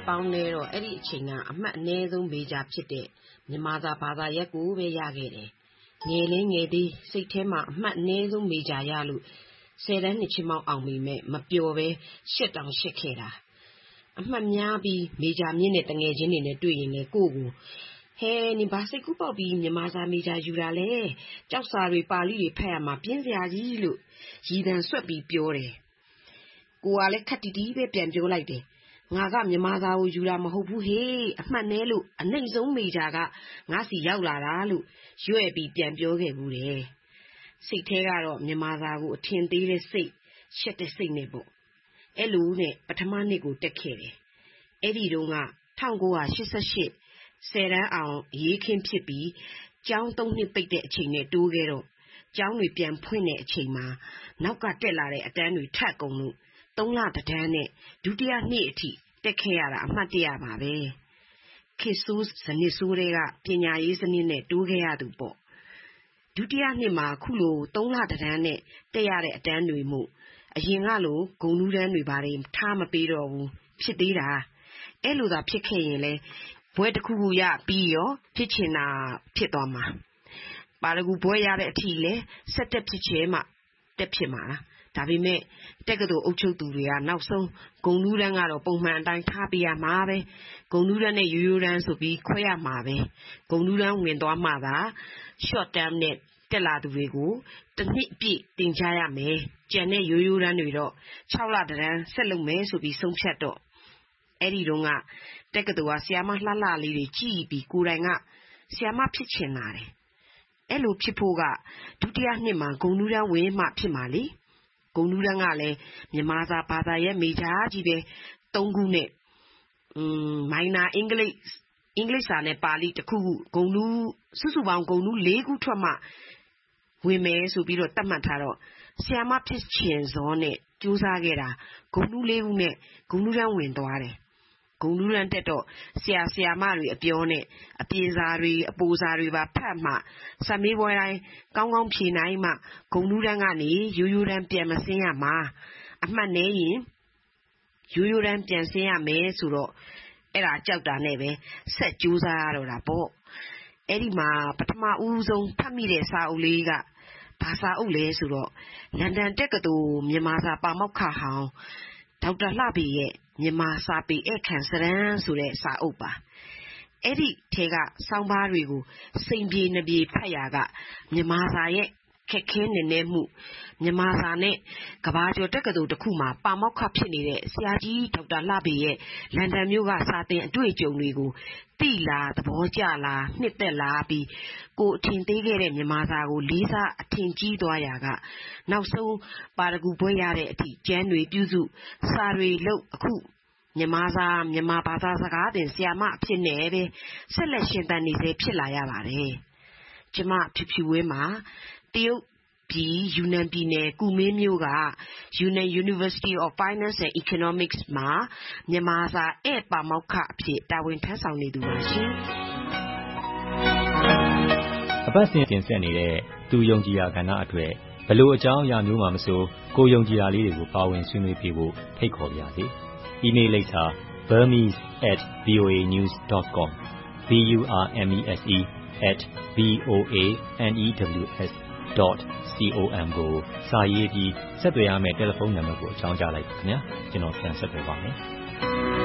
ပေါင်းနဲ့တော့အဲ့ဒီအချိန်ကအမှတ်အနည်းဆုံးမေဂျာဖြစ်တဲ့မြန်မာစာဘာသာရပ်ကိုပဲရခဲ့တယ်ငယ်လေးငယ်သေးစိတ်ထဲမှာအမှတ်အနည်းဆုံးမေဂျာရလို့10 တန်းနှစ်ချင်းမောင်းအောင်မိမဲ့မပျော်ပဲရှစ်တောင်ရှစ်ခဲ့တာအမှတ်များပြီးမေဂျာမြင့်တဲ့တငယ်ချင်းတွေနဲ့တွေ့ရင်လေကိုကိုဟဲနေဘာစိတ်ကူးပေါက်ပြီးမြန်မာစာမေဂျာယူတာလဲကြောက်စာတွေပါဠိတွေဖတ်ရမှာပြင်းစရာကြီးလို့ရည်တန်ဆွတ်ပြီးပြောတယ်ကိုကလည်းခက်တီတီပဲပြန်ပြောလိုက်တယ်ငါကမြန်မာစာကိုယူတာမဟုတ်ဘူးဟေးအမှတ်နဲလို့အနှိမ့်ဆုံးမေဂျာကငါစီရောက်လာတာလို့ရွဲ့ပြီးပြန်ပြောခဲ့ဘူးတယ်စိတ်ထဲကတော့မြန်မာစာကိုအထင်သေးတဲ့စိတ်ရှက်တဲ့စိတ်နဲ့ပေါ့အဲ့လိုနဲ့ပထမနှစ်ကိုတက်ခဲ့တယ်အဲ့ဒီတုန်းက1988 10 တန်းအောင်ရေးခင်းဖြစ်ပြီးကျောင်း3 နှစ်ပိတ်တဲ့အချိန်နဲ့တိုးခဲ့တော့ကျောင်းတွေပြန်ဖွင့်တဲ့အချိန်မှာနောက်ကတက်လာတဲ့အတန်းတွေထပ်ကုန်လို့3 လတန်းနဲ့ဒုတိယနှစ်အထိတက်ခဲ့ရတာအမှတ်တရပါပဲခေဆိုးစနစ်ဆိုးတွေကပညာရေးစနစ်နဲ့တိုးခဲ့ရသူပေါ့ဒုတိယနှစ်မှာခုလို3 လတန်းနဲ့တက်ရတဲ့အတန်းတွေမို့အရင်ကလိုဂုဏ်ထူးတန်းတွေပါတယ်ထားမပေးတော့ဘူးဖြစ်သေးတာအဲ့လိုသာဖြစ်ခဲ့ရင်လေဘွဲတစ်ခုခုရပြီးရောဖြစ်ချင်တာဖြစ်သွားမှာပါရဂူဘွဲရတဲ့အထိလဲဆက်တက်ဖြစ်ချင်မှတက်ဖြစ်မှာဒါပေမဲ့တက္ကသိုလ်အုပ်ချုပ်သူတွေကနောက်ဆုံးဂုဏ်ထူးတန်းကတော့ပုံမှန်အတိုင်းထားပေးရမှာပဲဂုဏ်ထူးတန်းနဲ့ရိုးရိုးတန်းဆိုပြီးခွဲရမှာပဲဂုဏ်ထူးတန်းဝင်သွားမှသာ short term နဲ့တက်လာသူတွေကိုတစ်နှစ်ပြည့်တင်ကြရမယ်ကျန်တဲ့ရိုးရိုးတန်းတွေတော့6 လတန်းဆက်လုပ်မယ်ဆိုပြီးဆုံးဖြတ်တော့အဲ့ဒီတုန်းကတက္ကသိုလ်ကဆရာမလှလှလေးတွေကြည်ပြီးကိုယ်တိုင်ကဆရာမဖြစ်ချင်လာတယ်အဲ့လိုဖြစ်ဖို့ကဒုတိယနှစ်မှာဂုဏ်ထူးတန်းဝင်မှဖြစ်မှာလေဂုဏ်ထူးတန်းကလည်းမြန်မာစာဘာသာရဲ့မေဂျာကြီးပဲ3 ခုနဲ့မိုင်နာအင်္ဂလိပ်စာနဲ့ပါဠိတစ်ခုခုဂုဏ်ထူးစုစုပေါင်းဂုဏ်ထူး4 ခုထွက်မှဝင်မယ်ဆိုပြီးတော့တတ်မှတ်ထားတော့ဆရာမဖြစ်ချင်စောနဲ့ကြိုးစားခဲ့တာဂုဏ်ထူး4 ခုနဲ့ဂုဏ်ထူးတန်းဝင်သွားတယ်ဂုဏ်ထူးတန်းတက်တော့ဆရာမတွေအပြောနဲ့အပြင်စာတွေအပိုစာတွေပါဖတ်မှစာမေးပွဲတိုင်းကောင်းကောင်းဖြေနိုင်မှဂုဏ်ထူးတန်းကနေရိုးရိုးတန်းပြန်မဆင်းရမှာအမှတ်နည်းရင်ရိုးရိုးတန်းပြန်ဆင်းရမယ်ဆိုတော့အဲ့ဒါကြောက်တာနဲ့ပဲဆက်ကြိုးစားရတော့တာပေါ့အဲ့ဒီမှာပထမဦးဆုံးဖတ်မိတဲ့စာအုပ်လေးကဘာစာအုပ်လဲဆိုတော့လန်ဒန်တက္ကသိုလ်မြန်မာစာပါမောက္ခဟောင်းဒေါက်တာလှပေရဲ့မြန်မာစာပေဧည့်ခံစရမ်းဆိုတဲ့စာအုပ်ပါအဲ့ဒီထဲကစောင်းပါးတွေကိုစိန်ပြေနှပြေဖတ်ရကမြန်မာစာရဲ့ခက်ခဲနေနေမှုမြန်မာစာနဲ့ကဘာကျော်တက္ကသိုလ်တစ်ခုမှာပါမောက္ခဖြစ်နေတဲ့ဆရာကြီးဒေါက်တာလှပေရဲ့လန်ဒန်မြို့ကစာသင်အတွေ့အကြုံတွေကိုသိလားသဘောကျလားနှစ်သက်လားပြီးကိုအထင်သေးခဲ့တဲ့မြန်မာစာကိုလေးစားအထင်ကြီးသွားရာကနောက်ဆုံးပါရဂူဘွဲရတဲ့အထိကျမ်းတွေပြုစုစာတွေလုပ်အခုမြန်မာဘာသာစကားသင်ဆရာမအဖြစ်နဲ့ပဲဆက်လက်ရှင်သန်နေစေဖြစ်လာရပါတယ်ကျမဖြူဝင်းမှာတရုတ်ပြည်ယူနန်ပြည်နယ်ကူမင်းမြို့က Yunnan University of Finance and Economics မှာမြန်မာစာဧည့်ပါမောက္ခအဖြစ်တာဝန်ထမ်းဆောင်နေသူပါရှင်အပတ်စဉ်တင်ဆက်နေတဲ့သူယုံကြည်ရာကဏ္ဍအတွက်ဘလို့အကြောင်းအရာမျိုးမှမဆိုကိုယုံကြည်ရာလေးတွေကိုပါဝင်ဆွေးနွေးပြဖို့ဖိတ်ခေါ်ပါရစေ။ email လိပ်စာ burmese@voanews.com burmese@voanews.com ကိုစာရေးပြီးဆက်သွယ်ရမယ့်တယ်လီဖုန်းနံပါတ်ကိုအကြောင်းကြားလိုက်ပါခင်ဗျာကျွန်တော်ပြန်ဆက်သွယ်ပါမယ်